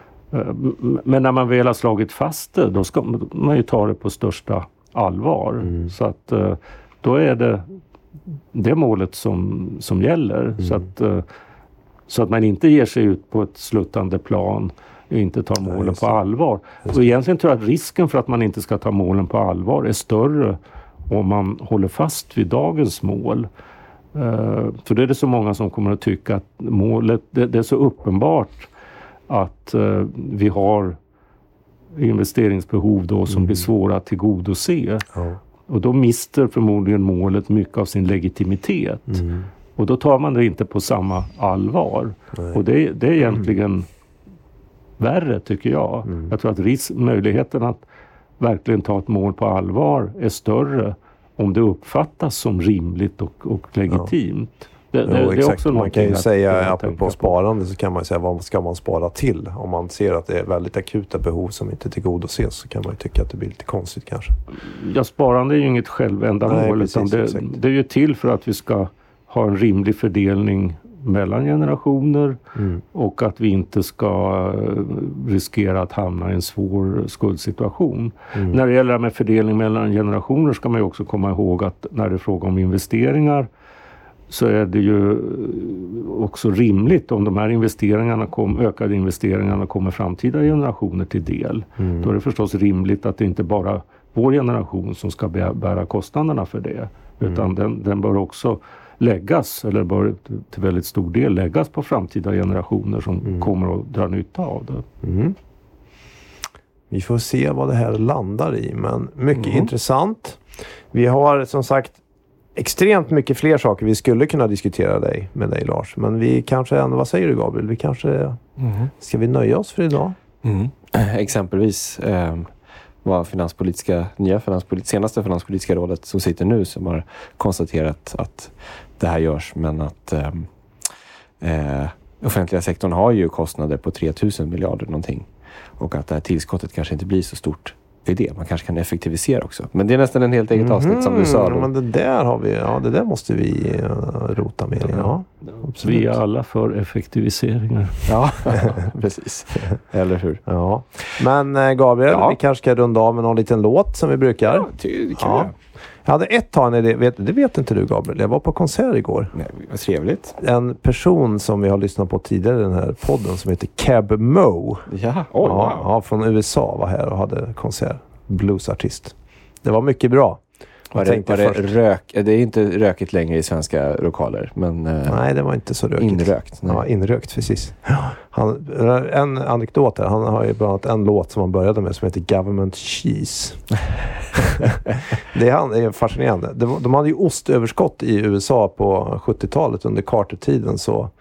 Men när man väl har slagit fast det, då ska man ju ta det på största allvar. Mm. Så att då är det det målet som, som gäller. Mm. Så, att, så att man inte ger sig ut på ett sluttande plan och inte tar målen ja, på allvar. Och egentligen tror jag att risken för att man inte ska ta målen på allvar är större om man håller fast vid dagens mål. För det är det så många som kommer att tycka att målet, det, det är så uppenbart att uh, vi har investeringsbehov då som mm. blir svåra att tillgodose. Ja. Och då mister förmodligen målet mycket av sin legitimitet. Mm. Och då tar man det inte på samma allvar. Nej. Och det, det är egentligen mm. värre tycker jag. Mm. Jag tror att risk, möjligheten att verkligen ta ett mål på allvar är större om det uppfattas som rimligt och, och legitimt. Ja. Det, det, jo, det är också man kan ju att, säga, apropå sparande, så kan man ju säga vad ska man spara till? Om man ser att det är väldigt akuta behov som inte tillgodoses, så kan man ju tycka att det blir lite konstigt kanske. Ja, sparande är ju inget självändamål. Nej, precis, utan det, det är ju till för att vi ska ha en rimlig fördelning mellan generationer Mm. och att vi inte ska eh, riskera att hamna i en svår skuldsituation. Mm. När det gäller med fördelning mellan generationer ska man ju också komma ihåg att när det är fråga om investeringar så är det ju också rimligt om de här investeringarna kom, ökade investeringarna kommer framtida generationer till del. Mm. Då är det förstås rimligt att det inte bara vår generation som ska bära kostnaderna för det. Utan Mm. den, den bör också läggas, eller bör till väldigt stor del läggas på framtida generationer som Mm. kommer att dra nytta av det. Mm. Vi får se vad det här landar i, men mycket Mm. intressant. Vi har som sagt extremt mycket fler saker vi skulle kunna diskutera dig, med dig Lars. Men vi kanske ändå, vad säger du Gabriel? Vi kanske, Mm. ska vi nöja oss för idag? Mm. Exempelvis eh, var finanspolitiska, nya finanspolitiska, senaste finanspolitiska rådet som sitter nu som har konstaterat att det här görs, men att eh, eh, offentliga sektorn har ju kostnader på tre tusen miljarder någonting och att det här tillskottet kanske inte blir så stort vid det. Man kanske kan effektivisera också. Men det är nästan en helt eget avsnitt som du sa. Då. Men det där har vi, ja det där måste vi uh, rota med. Ja, absolut. Vi är alla för effektiviseringar. Ja, precis. Eller hur? Ja. Men eh, Gabriel, Ja. vi kanske ska runda av med någon liten låt som vi brukar. Ja, det kan Ja. vi göra. Jag hade ett tag, det vet, det vet inte du Gabriel. Jag var på konsert igår. Nej, vad trevligt. En person som vi har lyssnat på tidigare i den här podden som heter Cab Mo. Ja, oj, ja, wow. ja, från U S A var här och hade konsert. Bluesartist. Det var mycket bra. Var Jag det, tänkte var det först- rök? Det är inte rökigt längre i svenska lokaler, men eh, Nej, det var inte så rökigt. inrökt. Nej. Ja, inrökt, precis. Han, en anekdot här. Han har ju bland annat en låt som han började med som heter Government Cheese. det, är han, det är fascinerande. De, de hade ju ostöverskott i U S A på sjuttiotalet under Carter-tiden. Så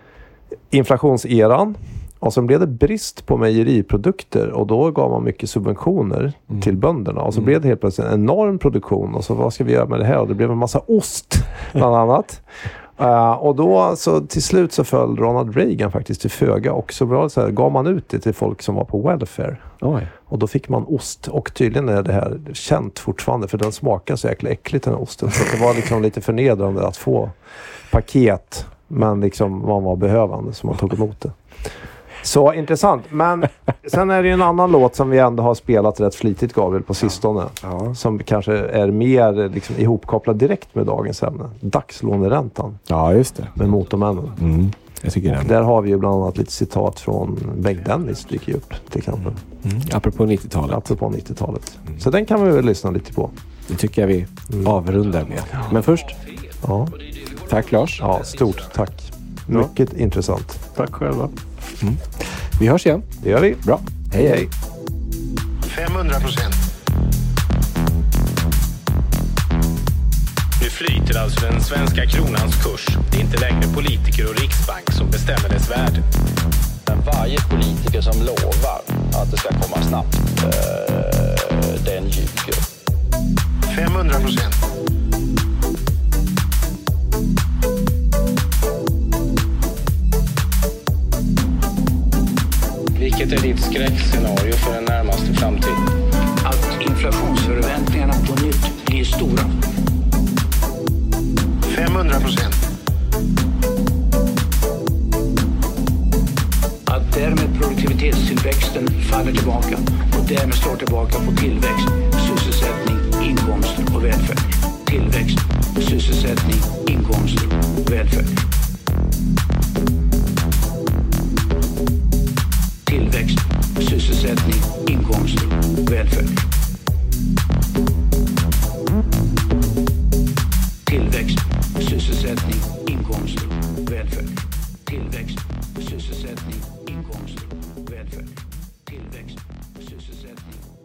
inflationseran. Och sen blev det brist på mejeriprodukter och då gav man mycket subventioner Mm. till bönderna. Och så Mm. blev det helt plötsligt en enorm produktion. Och så vad ska vi göra med det här? Och det blev en massa ost bland annat. Uh, och då så till slut så föll Ronald Reagan faktiskt till föga och så, bra, så här, gav man ut det till folk som var på welfare. Oj. Och då fick man ost. Och tydligen är det här känt fortfarande för den smakar så jäkla äckligt den här osten. Så det var liksom lite förnedrande att få paket men liksom man var behövande så man tog emot det. Så intressant. Men sen är det ju en annan låt som vi ändå har spelat rätt flitigt Gabriel på sistone. Ja. Som kanske är mer liksom ihopkopplad direkt med dagens ämne. Dagslåneräntan Ja, just det. med Motormännen. Mm. Jag tycker det. Där har vi ju bland annat lite citat från Bengt Dennis dyker upp till exempel. Mm. Apropå nittiotalet. Apropå nittiotalet. Så den kan vi väl lyssna lite på. Det tycker jag vi avrundar med. Men först, Ja, tack Lars. ja stort tack. Mycket intressant. Tack själva. Vi hörs igen. Det gör vi. Bra. Hej, hej. femhundra procent. Nu flyter alltså den svenska kronans kurs. Det är inte längre politiker och Riksbank som bestämmer dess värde. Men varje politiker som lovar att det ska komma snabbt, eh, den ljuger. femhundra procent. Vilket är ditt skräckscenario för den närmaste framtiden? Att inflationsförväntningarna på nytt blir stora. femhundra procent. Att därmed produktivitetstillväxten faller tillbaka och därmed slår tillbaka på tillväxt, sysselsättning, inkomster och välfärd. Tillväxt, sysselsättning, inkomster och välfärd. Tillväxt, sysselsättning, inkomster och välfärd. Tillväxt, sysselsättning, inkomster och välfärd. Tillväxt, sysselsättning, inkomster och välfärd. Tillväxt, sysselsättning.